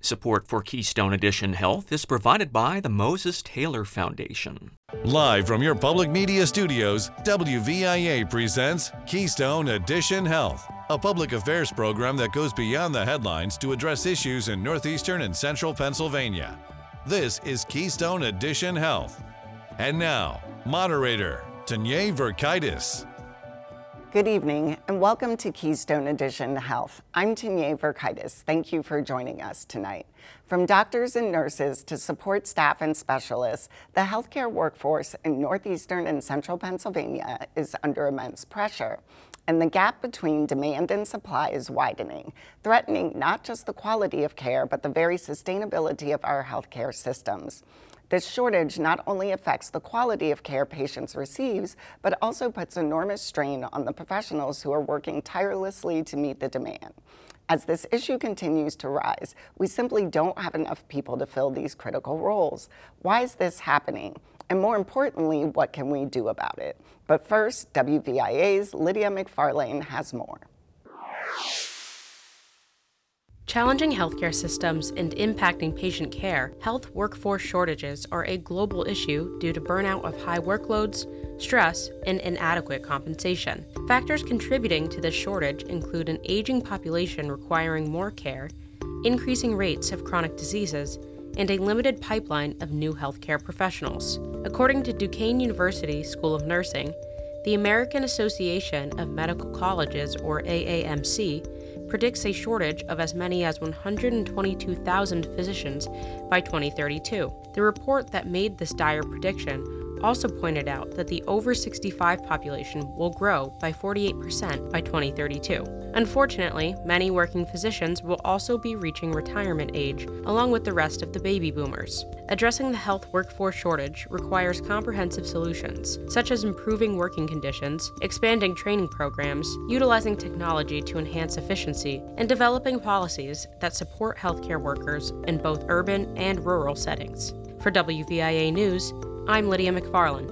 Support for Keystone Edition Health is provided by the Moses Taylor Foundation. Live from your public media studios, WVIA presents Keystone Edition Health, a public affairs program that goes beyond the headlines to address issues in northeastern and central Pennsylvania. This is Keystone Edition Health. And now, moderator, Tanya Verkaitis. Good evening and welcome to Keystone Edition Health. I'm Tanya Verkaitis. Thank you for joining us tonight. From doctors and nurses to support staff and specialists, the healthcare workforce in northeastern and central Pennsylvania is under immense pressure. And the gap between demand and supply is widening, threatening not just the quality of care, but the very sustainability of our healthcare systems. This shortage not only affects the quality of care patients receive, but also puts enormous strain on the professionals who are working tirelessly to meet the demand. As this issue continues to rise, we simply don't have enough people to fill these critical roles. Why is this happening? And more importantly, what can we do about it? But first, WVIA's Lydia McFarlane has more. Challenging healthcare systems and impacting patient care, health workforce shortages are a global issue due to burnout of high workloads, stress, and inadequate compensation. Factors contributing to this shortage include an aging population requiring more care, increasing rates of chronic diseases, and a limited pipeline of new healthcare professionals. According to Duquesne University School of Nursing, the American Association of Medical Colleges, or AAMC, predicts a shortage of as many as 122,000 physicians by 2032. The report that made this dire prediction also pointed out that the over 65 population will grow by 48% by 2032. Unfortunately, many working physicians will also be reaching retirement age, along with the rest of the baby boomers. Addressing the health workforce shortage requires comprehensive solutions, such as improving working conditions, expanding training programs, utilizing technology to enhance efficiency, and developing policies that support healthcare workers in both urban and rural settings. For WVIA News, I'm Lydia McFarlane.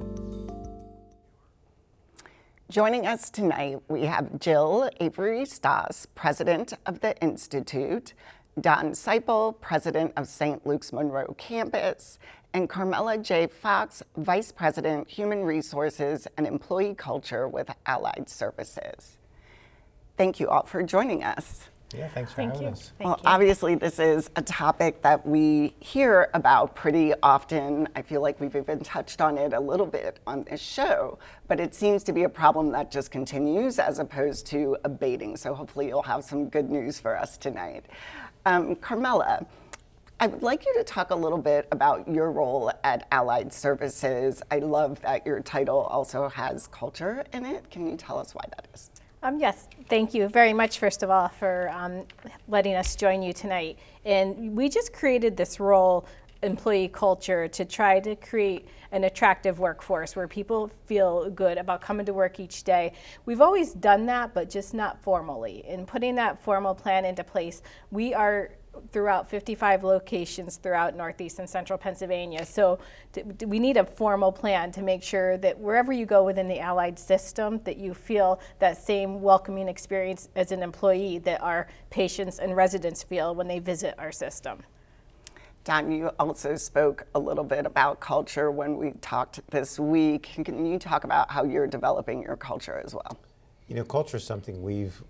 Joining us tonight, we have Jill Avery Stoss, president of the Institute, Don Seipel, president of St. Luke's Monroe Campus, and Carmela J. Fox, vice president, human resources and employee culture with Allied Services. Thank you all for joining us. Yeah, thanks for having us. Well, obviously, this is a topic that we hear about pretty often. I feel like we've even touched on it a little bit on this show, but it seems to be a problem that just continues as opposed to abating. So hopefully you'll have some good news for us tonight. Carmela, I would like you to talk a little bit about your role at Allied Services. I love that your title also has culture in it. Can you tell us why that is? Yes, thank you very much, first of all, for letting us join you tonight. And we just created this role, employee culture, to try to create an attractive workforce where people feel good about coming to work each day. We've always done that, but just not formally. In putting that formal plan into place, we are throughout 55 locations throughout Northeast and Central Pennsylvania. So we need a formal plan to make sure that wherever you go within the Allied system, that you feel that same welcoming experience as an employee that our patients and residents feel when they visit our system. Don, you also spoke a little bit about culture when we talked this week. Can you talk about how you're developing your culture as well? You know, culture is something we've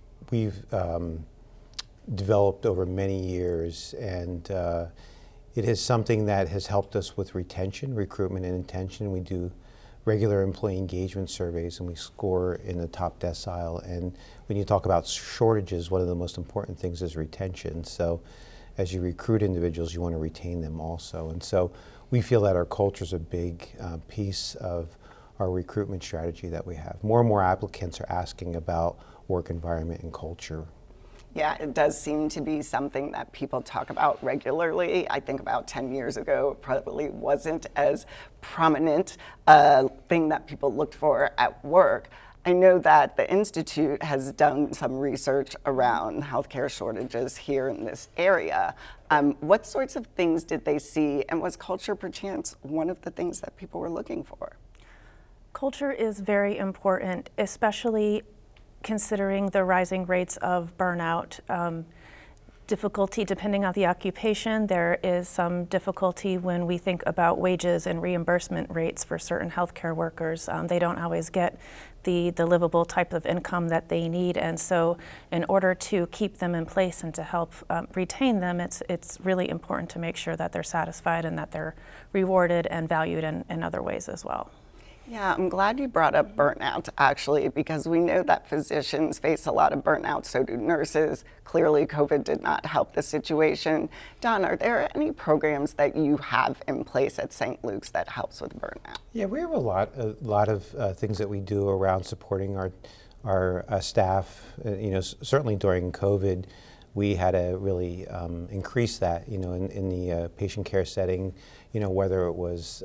developed over many years, and it is something that has helped us with retention, recruitment, and intention. We do regular employee engagement surveys, and we score in the top decile. And when you talk about shortages, one of the most important things is retention. So as you recruit individuals, you want to retain them also. And so we feel that our culture is a big piece of our recruitment strategy that we have. More and more applicants are asking about work environment and culture. Yeah, it does seem to be something that people talk about regularly. I think about 10 years ago, it probably wasn't as prominent a thing that people looked for at work. I know that the Institute has done some research around healthcare shortages here in this area. What sorts of things did they see, and was culture perchance one of the things that people were looking for? Culture is very important, especially considering the rising rates of burnout. difficulty depending on the occupation. There is some difficulty when we think about wages and reimbursement rates for certain healthcare workers. They don't always get the livable type of income that they need, and so in order to keep them in place and to help retain them, it's really important to make sure that they're satisfied and that they're rewarded and valued in other ways as well. Yeah, I'm glad you brought up burnout, actually, because we know that physicians face a lot of burnout, so do nurses. Clearly, COVID did not help the situation. Don, are there any programs that you have in place at St. Luke's that helps with burnout? Yeah, we have a lot of things that we do around supporting our staff. Certainly during COVID, we had to really increase that, in the patient care setting, whether it was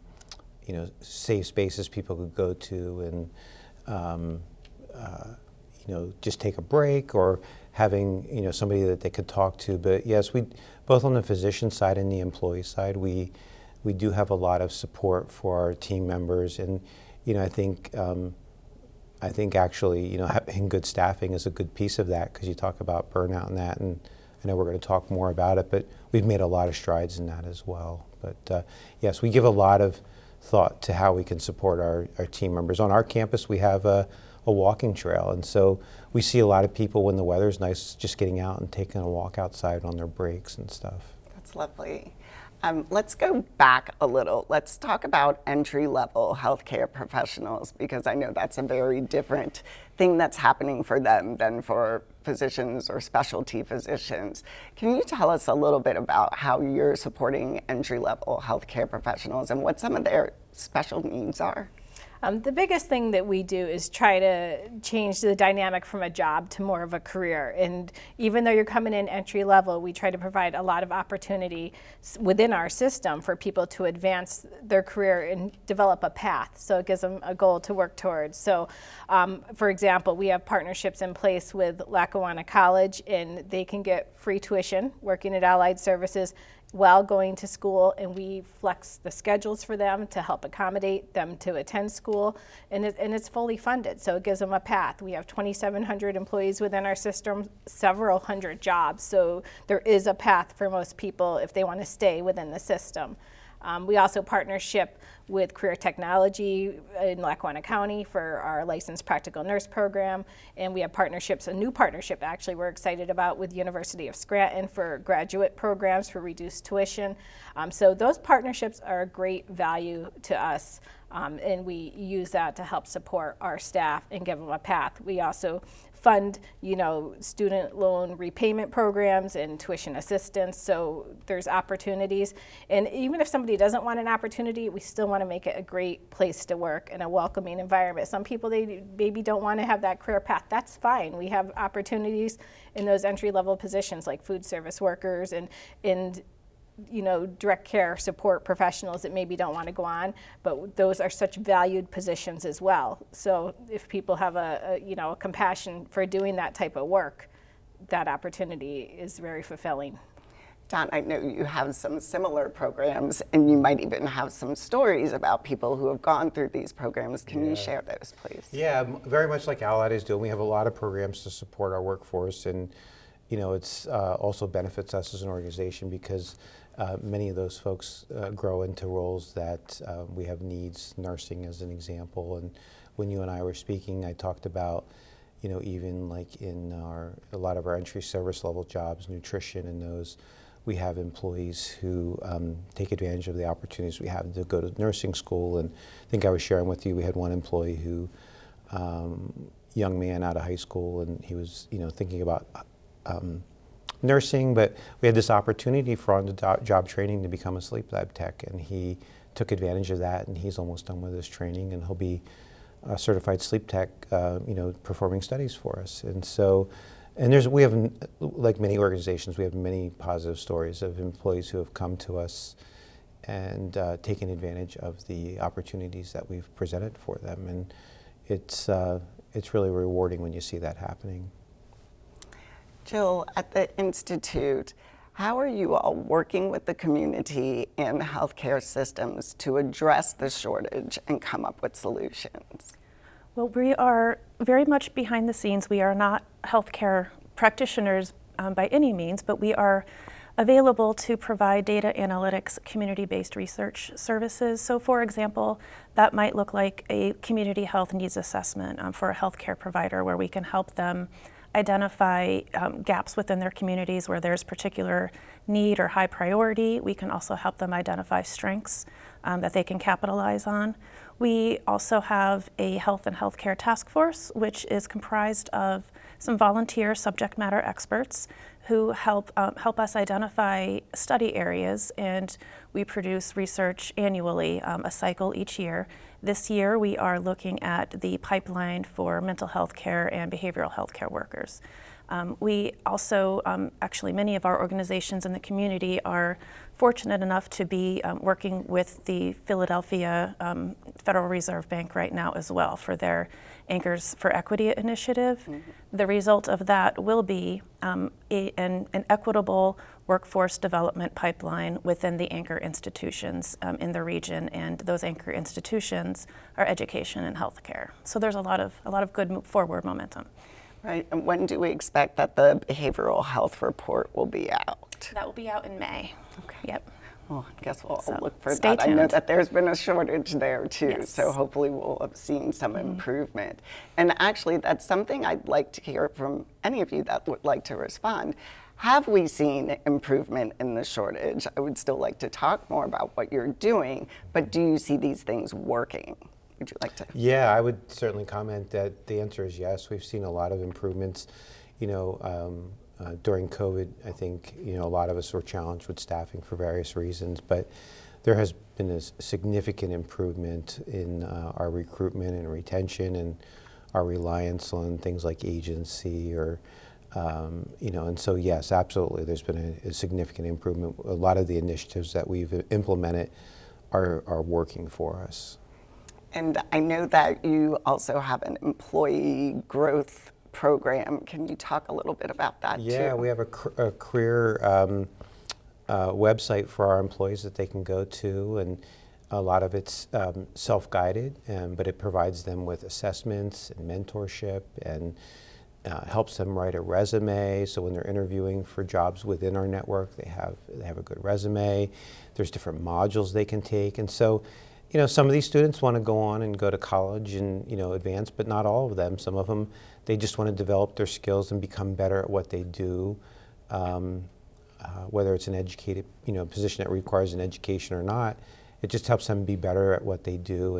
safe spaces people could go to and, just take a break, or having, somebody that they could talk to. But yes, we, both on the physician side and the employee side, we do have a lot of support for our team members. And, I think actually, having good staffing is a good piece of that, because you talk about burnout and that, and I know we're going to talk more about it, but we've made a lot of strides in that as well. But yes, we give a lot of thought to how we can support our team members. On our campus, we have a walking trail, and so we see a lot of people when the weather's nice just getting out and taking a walk outside on their breaks and stuff. That's lovely. Let's go back a little. Let's talk about entry-level healthcare professionals, because I know that's a very different thing that's happening for them than for physicians or specialty physicians. Can you tell us a little bit about how you're supporting entry-level healthcare professionals and what some of their special needs are? The biggest thing that we do is try to change the dynamic from a job to more of a career. And even though you're coming in entry level, we try to provide a lot of opportunity within our system for people to advance their career and develop a path. So it gives them a goal to work towards. So for example, we have partnerships in place with Lackawanna College, and they can get free tuition working at Allied Services while going to school, and we flex the schedules for them to help accommodate them to attend school, and it's fully funded, so it gives them a path. We have 2,700 employees within our system, several hundred jobs, so there is a path for most people if they want to stay within the system. We also partnership with Career Technology in Lackawanna County for our licensed practical nurse program, and we have partnerships, a new partnership actually we're excited about with University of Scranton for graduate programs for reduced tuition. So those partnerships are a great value to us, and we use that to help support our staff and give them a path. We also fund, student loan repayment programs and tuition assistance, so there's opportunities. And even if somebody doesn't want an opportunity, we still want to make it a great place to work and a welcoming environment. Some people, they maybe don't want to have that career path. That's fine. We have opportunities in those entry-level positions like food service workers and direct care support professionals that maybe don't want to go on, but those are such valued positions as well. So if people have a compassion for doing that type of work, that opportunity is very fulfilling. Don, I know you have some similar programs, and you might even have some stories about people who have gone through these programs. Can you share those, please? Yeah, very much like Allied is doing. We have a lot of programs to support our workforce, and it's also benefits us as an organization, because many of those folks grow into roles that we have needs, nursing as an example. And when you and I were speaking, I talked about, even like in a lot of our entry service level jobs, nutrition and those, we have employees who take advantage of the opportunities we have to go to nursing school. And I think I was sharing with you, we had one employee who, young man out of high school, and he was, thinking about nursing, but we had this opportunity for on-the-job training to become a sleep lab tech, and he took advantage of that, and he's almost done with his training, and he'll be a certified sleep tech, performing studies for us. And so, we have, like many organizations, we have many positive stories of employees who have come to us and taken advantage of the opportunities that we've presented for them, and it's really rewarding when you see that happening. Jill, at the Institute, how are you all working with the community and healthcare systems to address the shortage and come up with solutions? Well, we are very much behind the scenes. We are not healthcare practitioners by any means, but we are available to provide data analytics, community-based research services. So for example, that might look like a community health needs assessment for a healthcare provider where we can help them identify gaps within their communities where there's particular need or high priority. We can also help them identify strengths that they can capitalize on. We also have a health and healthcare task force, which is comprised of some volunteer subject matter experts who help us identify study areas, and we produce research annually, a cycle each year. This year we are looking at the pipeline for mental health care and behavioral health care workers. We also, actually many of our organizations in the community are fortunate enough to be working with the Philadelphia Federal Reserve Bank right now as well for their Anchors for Equity initiative. Mm-hmm. The result of that will be an equitable workforce development pipeline within the anchor institutions in the region, and those anchor institutions are education and healthcare. So there's a lot of good forward momentum. Right, and when do we expect that the behavioral health report will be out? That will be out in May. Okay. Yep. Well, I guess we'll So look for stay that. I know tuned. that there's been a shortage there too, Yes. so hopefully we'll have seen some improvement. And actually, that's something I'd like to hear from any of you that would like to respond. Have we seen improvement in the shortage? I would still like to talk more about what you're doing, but do you see these things working? Would you like to? Yeah, I would certainly comment that the answer is yes. We've seen a lot of improvements. During COVID, I think a lot of us were challenged with staffing for various reasons, but there has been a significant improvement in our recruitment and retention, and our reliance on things like agency and so yes, absolutely, there's been a significant improvement. A lot of the initiatives that we've implemented are working for us. And I know that you also have an employee growth program. Can you talk a little bit about that too? Yeah, we have a career website for our employees that they can go to, and a lot of it's self-guided, but it provides them with assessments and mentorship, and helps them write a resume. So when they're interviewing for jobs within our network, they have a good resume. There's different modules they can take, and so some of these students want to go on and go to college and advance, but not all of them. Some of them, they just want to develop their skills and become better at what they do, whether it's an educated position that requires an education or not. It just helps them be better at what they do,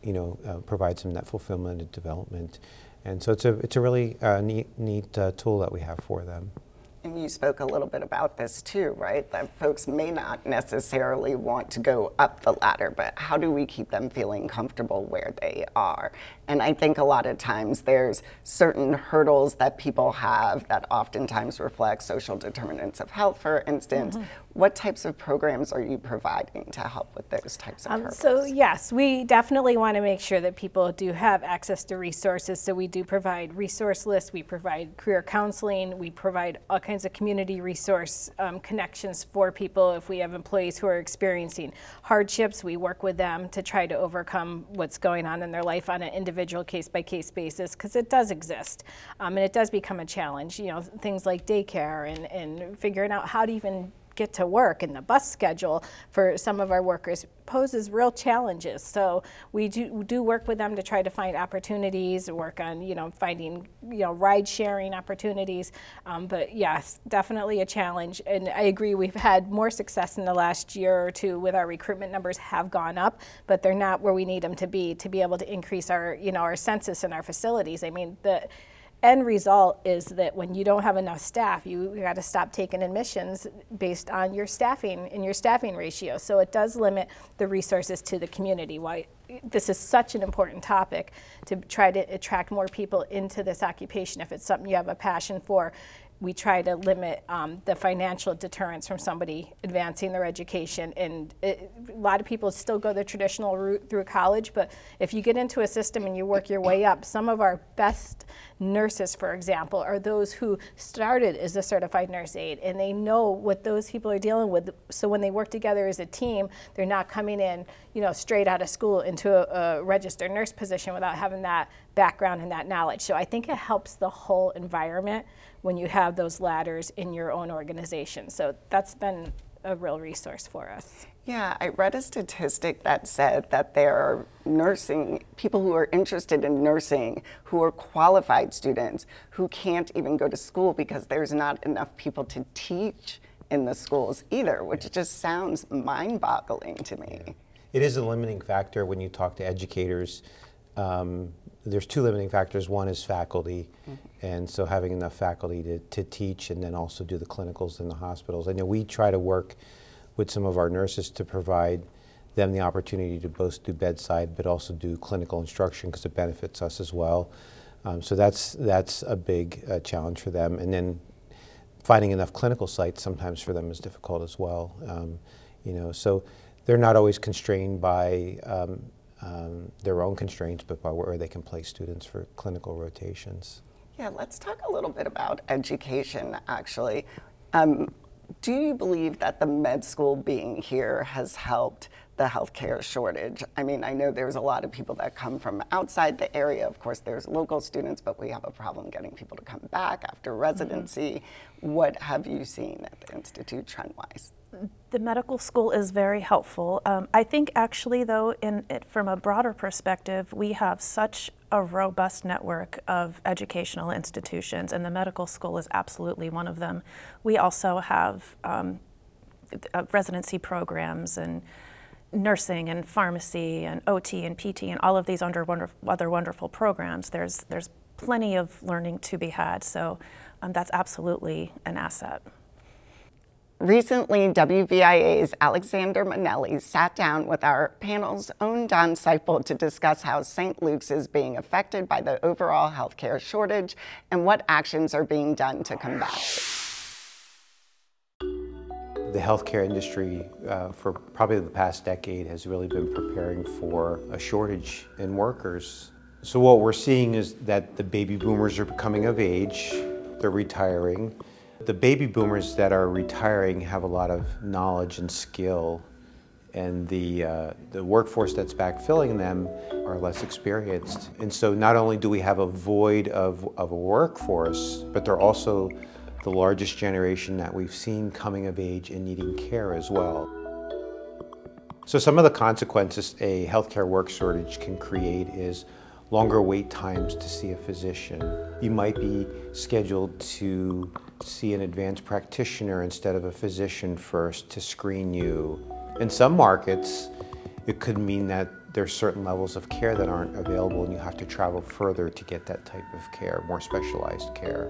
and provides them that fulfillment and development. And so it's a really neat tool that we have for them. And you spoke a little bit about this too, right? That folks may not necessarily want to go up the ladder, but how do we keep them feeling comfortable where they are? And I think a lot of times there's certain hurdles that people have that oftentimes reflect social determinants of health, for instance. Mm-hmm. What types of programs are you providing to help with those types of hurdles? So yes, we definitely want to make sure that people do have access to resources. So we do provide resource lists, we provide career counseling, we provide all kinds of community resource connections for people. If we have employees who are experiencing hardships, we work with them to try to overcome what's going on in their life on an individual case-by-case basis, because it does exist, and it does become a challenge. Things like daycare and figuring out how to even get to work, and the bus schedule for some of our workers poses real challenges. So we do work with them to try to find opportunities, work on finding ride sharing opportunities. But yes, definitely a challenge. And I agree, we've had more success in the last year or two with our recruitment numbers have gone up, but they're not where we need them to be able to increase our our census in our facilities. I mean, the end result is that when you don't have enough staff, you got to stop taking admissions based on your staffing and your staffing ratio. So it does limit the resources to the community. Why this is such an important topic, to try to attract more people into this occupation. If it's something you have a passion for, we try to limit the financial deterrence from somebody advancing their education. And a lot of people still go the traditional route through college, but if you get into a system and you work your way up, some of our best nurses, for example, are those who started as a certified nurse aide, and they know what those people are dealing with. So when they work together as a team, they're not coming in, straight out of school into a registered nurse position without having that background and that knowledge. So I think it helps the whole environment when you have those ladders in your own organization. So that's been a real resource for us. Yeah, I read a statistic that said that there are people who are interested in nursing, who are qualified students, who can't even go to school because there's not enough people to teach in the schools either, which just sounds mind-boggling to me. Yeah. It is a limiting factor when you talk to educators. There's two limiting factors. One is faculty, and so having enough faculty to teach and then also do the clinicals in the hospitals. I know we try to work with some of our nurses to provide them the opportunity to both do bedside but also do clinical instruction because it benefits us as well. So that's a big challenge for them. And then finding enough clinical sites sometimes for them is difficult as well. So they're not always constrained by their own constraints, but by where they can place students for clinical rotations. Yeah, let's talk a little bit about education, actually. Do you believe that the med school being here has helped the healthcare shortage? I mean, I know there's a lot of people that come from outside the area. Of course, there's local students, but we have a problem getting people to come back after residency. What have you seen at the Institute trend-wise? The medical school is very helpful. I think actually though, from a broader perspective, we have such a robust network of educational institutions, and the medical school is absolutely one of them. We also have residency programs and nursing and pharmacy and OT and PT and all of these other wonderful programs. There's plenty of learning to be had, so that's absolutely an asset. Recently, WVIA's Alexander Manelli sat down with our panel's own Don Seipel to discuss how St. Luke's is being affected by the overall healthcare shortage and what actions are being done to combat it. The healthcare industry for probably the past decade has really been preparing for a shortage in workers. So what we're seeing is that the baby boomers are becoming of age, they're retiring. The baby boomers that are retiring have a lot of knowledge and skill, and the workforce that's backfilling them are less experienced. And so not only do we have a void of a workforce, but they're also the largest generation that we've seen coming of age and needing care as well. So some of the consequences a healthcare work shortage can create is longer wait times to see a physician. You might be scheduled to see an advanced practitioner instead of a physician first to screen you. In some markets, it could mean that there's certain levels of care that aren't available and you have to travel further to get that type of care, more specialized care.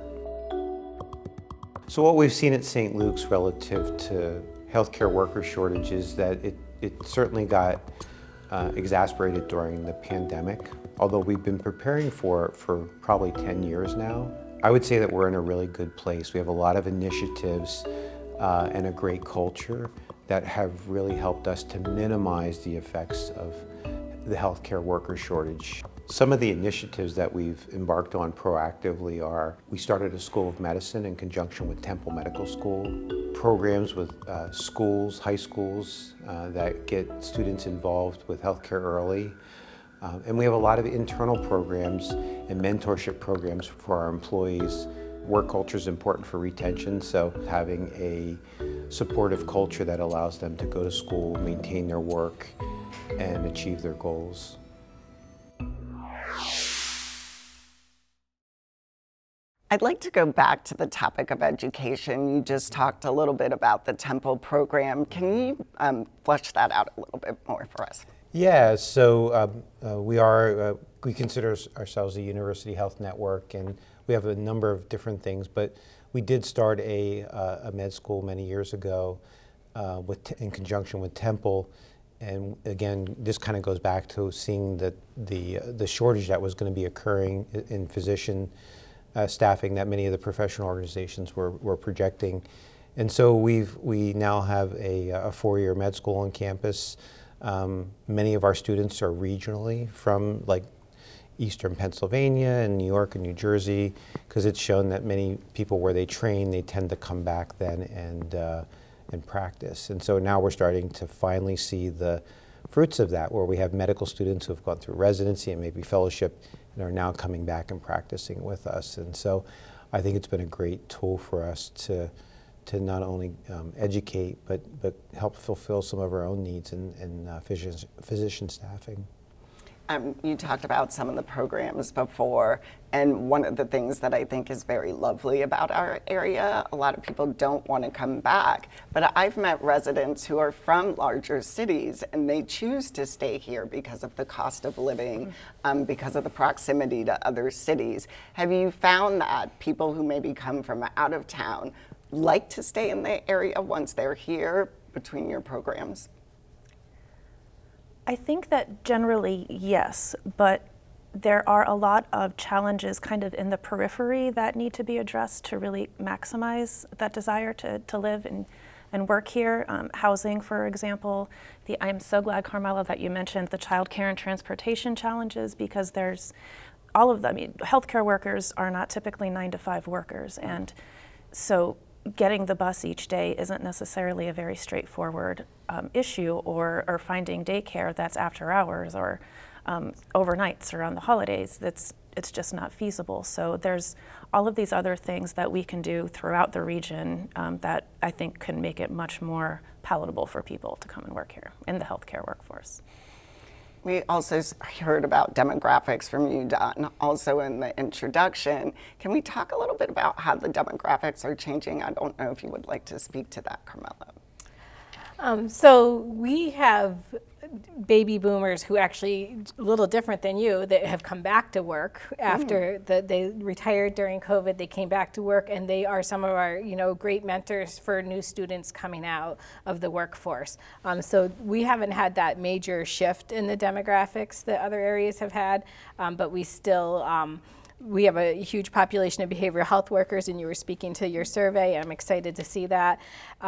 So what we've seen at St. Luke's relative to healthcare worker shortages, that it certainly got exacerbated during the pandemic, although we've been preparing for probably 10 years now. I would say that we're in a really good place. We have a lot of initiatives and a great culture that have really helped us to minimize the effects of the healthcare worker shortage. Some of the initiatives that we've embarked on proactively are, we started a School of Medicine in conjunction with Temple Medical School, programs with schools, high schools that get students involved with healthcare early. And we have a lot of internal programs and mentorship programs for our employees. Work culture is important for retention, so having a supportive culture that allows them to go to school, maintain their work, and achieve their goals. I'd like to go back to the topic of education. You just talked a little bit about the Temple program. Can you flesh that out a little bit more for us? Yeah, so we consider ourselves a university health network, and we have a number of different things, but we did start a med school many years ago in conjunction with Temple. And again, this kind of goes back to seeing the shortage that was going to be occurring in physician staffing that many of the professional organizations were projecting. And so we now have a 4-year med school on campus. Many of our students are regionally from like Eastern Pennsylvania and New York and New Jersey, because it's shown that many people where they train, they tend to come back then and practice. And so now we're starting to finally see the fruits of that, where we have medical students who have gone through residency and maybe fellowship and are now coming back and practicing with us. And so I think it's been a great tool for us to not only educate, but help fulfill some of our own needs in physician staffing. You talked about some of the programs before, and one of the things that I think is very lovely about our area, a lot of people don't want to come back, but I've met residents who are from larger cities and they choose to stay here because of the cost of living, because of the proximity to other cities. Have you found that people who maybe come from out of town like to stay in the area once they're here between your programs? I think that generally, yes, but there are a lot of challenges kind of in the periphery that need to be addressed to really maximize that desire to live and work here. Housing, for example. I'm so glad, Carmela, that you mentioned the childcare and transportation challenges, because there's all of them. I mean, healthcare workers are not typically 9-to-5 workers, and so getting the bus each day isn't necessarily a very straightforward issue, or finding daycare that's after hours or overnights or on the holidays. It's just not feasible. So there's all of these other things that we can do throughout the region that I think can make it much more palatable for people to come and work here in the healthcare workforce. We also heard about demographics from you, Don, also in the introduction. Can we talk a little bit about how the demographics are changing? I don't know if you would like to speak to that, Carmela. So we have baby boomers who actually, a little different than you, that have come back to work after they retired during COVID. They came back to work, and they are some of our great mentors for new students coming out of the workforce. So we haven't had that major shift in the demographics that other areas have had, but we still we have a huge population of behavioral health workers, and you were speaking to your survey. I'm excited to see that.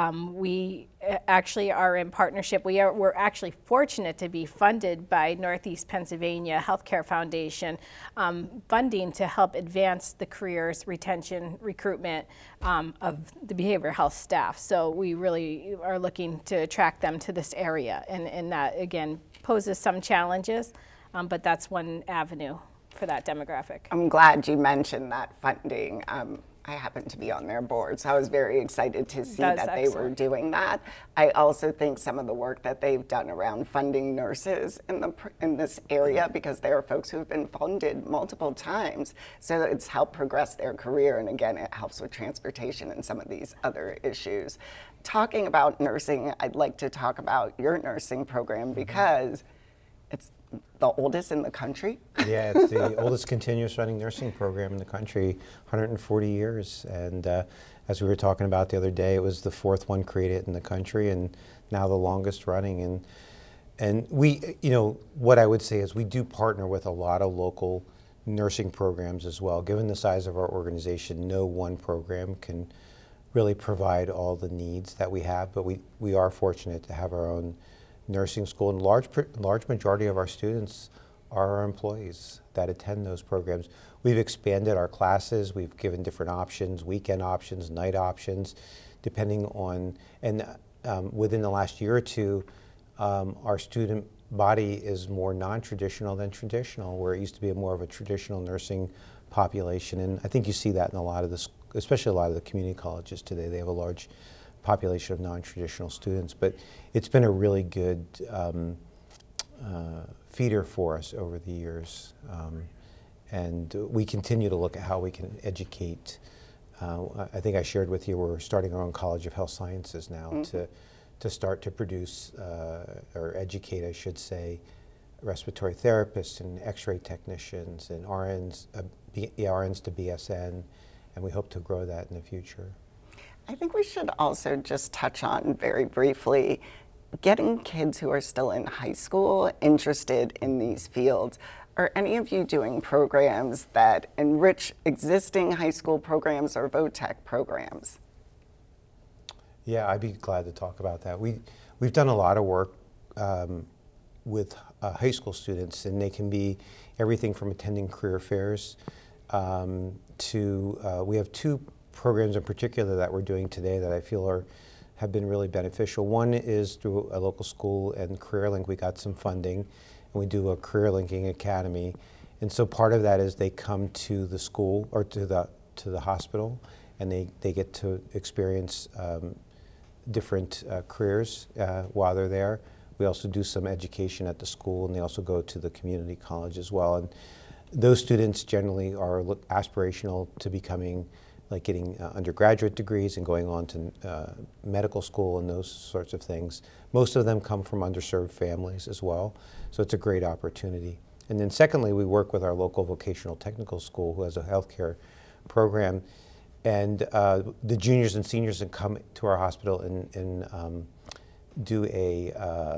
We actually are in partnership. We're actually fortunate to be funded by Northeast Pennsylvania Healthcare Foundation, funding to help advance the careers, retention, recruitment of the behavioral health staff. So we really are looking to attract them to this area, and that, again, poses some challenges, but that's one avenue for that demographic. I'm glad you mentioned that funding. I happen to be on their board, so I was very excited to see that they were doing that. I also think some of the work that they've done around funding nurses in this area, because there are folks who have been funded multiple times, so it's helped progress their career, and again, it helps with transportation and some of these other issues. Talking about nursing, I'd like to talk about your nursing program, because it's the oldest in the country. Yeah, it's the oldest continuous running nursing program in the country, 140 years. And as we were talking about the other day, it was the 4th one created in the country, and now the longest running. And we, what I would say is we do partner with a lot of local nursing programs as well. Given the size of our organization, no one program can really provide all the needs that we have, but we are fortunate to have our own nursing school, and large majority of our students are our employees that attend those programs. We've expanded our classes, we've given different options, weekend options, night options, depending on, and within the last year or two, our student body is more non-traditional than traditional, where it used to be more of a traditional nursing population. And I think you see that in a lot of the, especially a lot of the community colleges today. They have a large population of non-traditional students, but it's been a really good feeder for us over the years. And we continue to look at how we can educate. I think I shared with you, we're starting our own College of Health Sciences now to start to produce, or educate, I should say, respiratory therapists and x-ray technicians and RNs, RNs to BSN, and we hope to grow that in the future. I think we should also just touch on very briefly getting kids who are still in high school interested in these fields. Are any of you doing programs that enrich existing high school programs or VOTEC programs? Yeah, I'd be glad to talk about that. We've done a lot of work with high school students, and they can be everything from attending career fairs to, we have 2 programs in particular that we're doing today that I feel have been really beneficial. One is through a local school and CareerLink. We got some funding, and we do a career linking academy. And so part of that is they come to the school or to the to the hospital, and they get to experience different careers while they're there. We also do some education at the school, and they also go to the community college as well. And those students generally are aspirational to becoming, like getting undergraduate degrees and going on to medical school and those sorts of things. Most of them come from underserved families as well, so it's a great opportunity. And then secondly, we work with our local vocational technical school, who has a healthcare program, and the juniors and seniors can come to our hospital and do a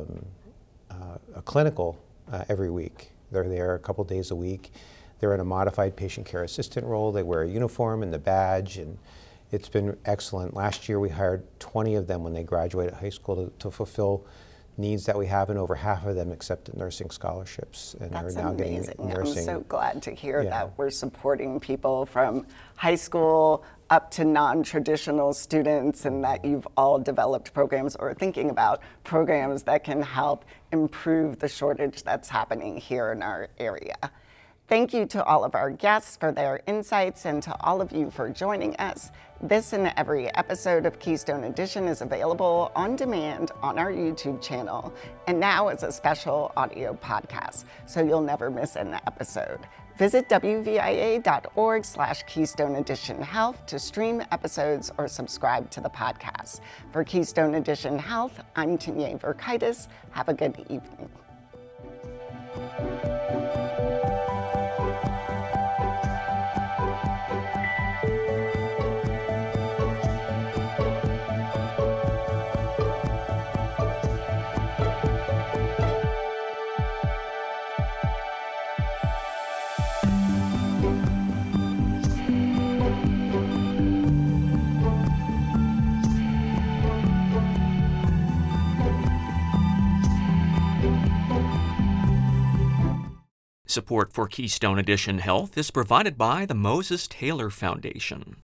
clinical every week. They're there a couple days a week. They're in a modified patient care assistant role. They wear a uniform and the badge, and it's been excellent. Last year we hired 20 of them when they graduated high school to fulfill needs that we have, and over half of them accepted nursing scholarships and That's are now amazing. getting nursing. I'm so glad to hear Yeah. that we're supporting people from high school up to non-traditional students, and that you've all developed programs or thinking about programs that can help improve the shortage that's happening here in our area. Thank you to all of our guests for their insights, and to all of you for joining us. This and every episode of Keystone Edition is available on demand on our YouTube channel, and now as a special audio podcast, so you'll never miss an episode. Visit wvia.org/Keystone Edition Health to stream episodes or subscribe to the podcast. For Keystone Edition Health, I'm Tanya Verkaitis. Have a good evening. Support for Keystone Edition Health is provided by the Moses Taylor Foundation.